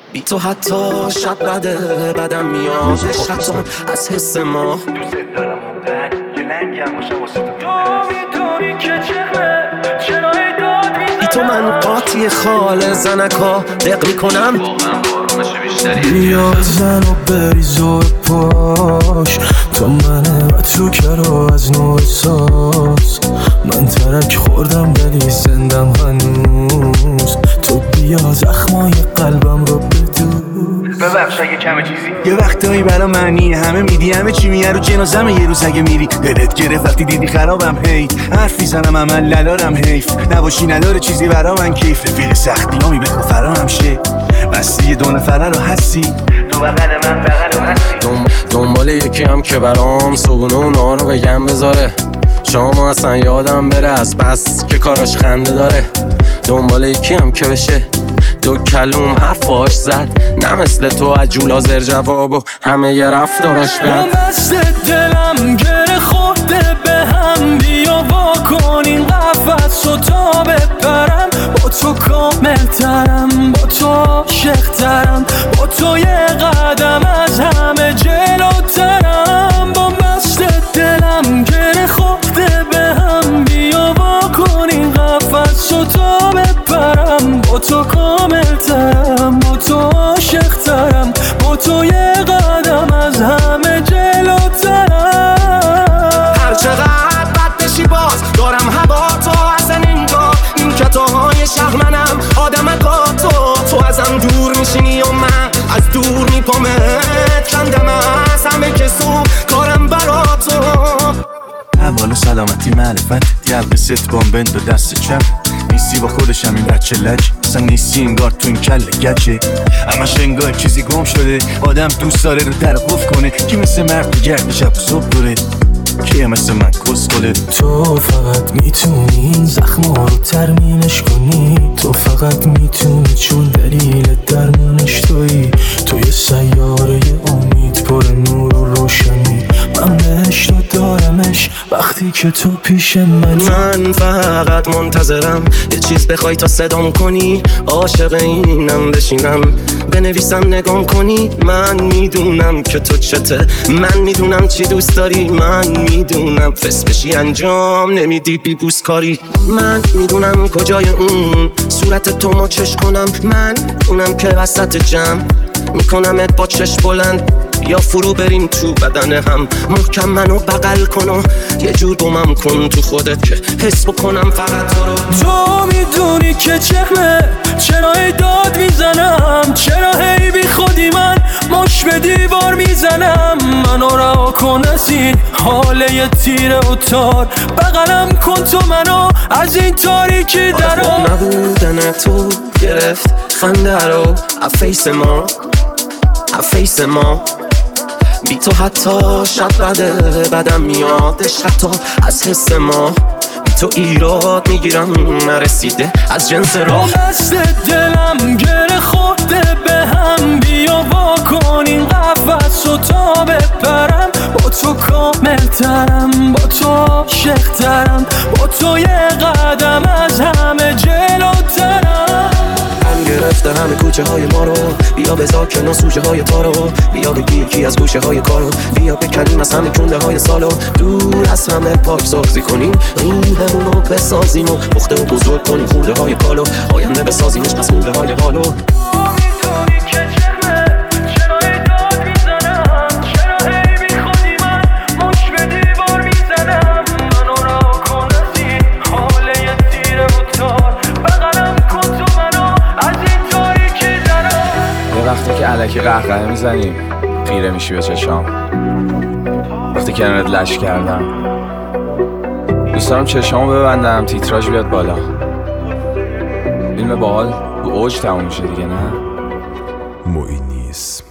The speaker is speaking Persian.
بی تو حتی شب بدم میاد عشقتو از حس ما دوست دارم اونقدر که لنگم باشم واسه تو میدونی که چرای داد میزنم بی تو من قاطی خال زنکا دق میکنم واقعا بارمشه بیشتری بیا زن و بریز و پاش تو منه و تو کرو از نوع ساز من ترک خوردم ولی زندم هنوز تو بیا زخمای قلبم رو بدوز ببخش اگه کمه چیزی یه وقتایی برا معنی همه میدی همه چی میه رو جنازمه یه روز اگه میری دلت گرفت وقتی دیدی خرابم هی حرف میزنم عمل ندارم حیف نباشی نداره چیزی برا من کیف رفیق سختی ها میبخو فرام شه بستی دو نفره رو هستی تو بغل من بغل و هستی دنبال یکی هم که برام صبونه اونا رو بگم بذاره شام اصلا یادم بره از بس که کاراش خنده داره دنبال یکی هم که بشه دو کلوم حرفاش زد نه مثل تو عجولا زر جواب و همه یه رفتاراش بد دست دلم گره خورده به هم بیا وا کن این قفص و تا بپرم با تو کامل ترم با تو عاشق ترم با تو یه قدم از همه جلوترم با مست دلم گره خورده به هم بیا وا کن این قفص و تا بپرم با تو کامل ترم با تو عاشق ترم با تو یه قدم از همه جلوترم هر چقدر بد بشی باز دارم هوا تو اصلا انگار این کتاهای شهر منم آدمکا تو ازم دور میشینی و من از دور میپامت کندم از همه کسو کارم برا تو اول سلامتی معرفت یلق ست بامبند و دست چپ نیستی با خودشم این بچه لج اصلا نیستی انگار تو این کل گچه همش انگار چیزی گم شده آدم دوست داره رو در قف کنه کی مثل مرد گرد شب صبح دوره کیه مثل من کس کنه تو فقط میتونی این زخما رو ترمینش کنی تو فقط میتونی چون دلیل درمونش تویی تو یه سیاره امید پر نور و روشنی من بهش رو دارمش وقتی که تو پیش منی من فقط منتظرم یه چیز بخوای تا صدام کنی عاشق اینم بشینم بنویسم نگام کنی من میدونم که تو چته من میدونم چی دوست داری من میدونم فس بشی انجام نمیدی بی بوس کاری من میدونم کجای اون صورت تو مچش کنم من اونم که وسط جمع میکنمت با چشم بلند یا فرو بریم تو بدن هم محکم منو بغل کن و یه جور بومم کن تو خودت که حس بکنم فقط تو رو تو میدونی که چرا داد میزنم چرا هی بی خودی من مش به دیوار میزنم منو رها کن از این حاله یه تیره و تار بغلم کن تو منو از این تاریکی درو نبودن تو گرفت خنده رو افیس ما بی تو حتی شب بدم میاد عشقتو از حس ما بی تو ایراد میگیرم نرسیده از جنس راه دست دلم گره خورده به هم بیا وا کن این قفص و تا بپرم با تو کامل ترم با تو عاشق ترم با تو یه قدم از همه جلوترم گرفته همه کوچه های ما رو بیا بذار کنار سوژه های تا رو بیا بگی یکی از گوشه های کارو بیا بکنیم از همه کنده های سالو دور از همه پاک سازی کنیم روحمون رو بسازیم و پخته و بزرگ کنیم خورده های کالو آینده بسازیمش پس موله های حالو وقتی که الکی قهقه میزنیم خیره میشی به چشام وقتی کنارت لش کردم دوست دارم چشامو ببندم تیتراژ بیاد بالا فیلم باحال رو اوج تموم میشه دیگه نه؟ معینی اسم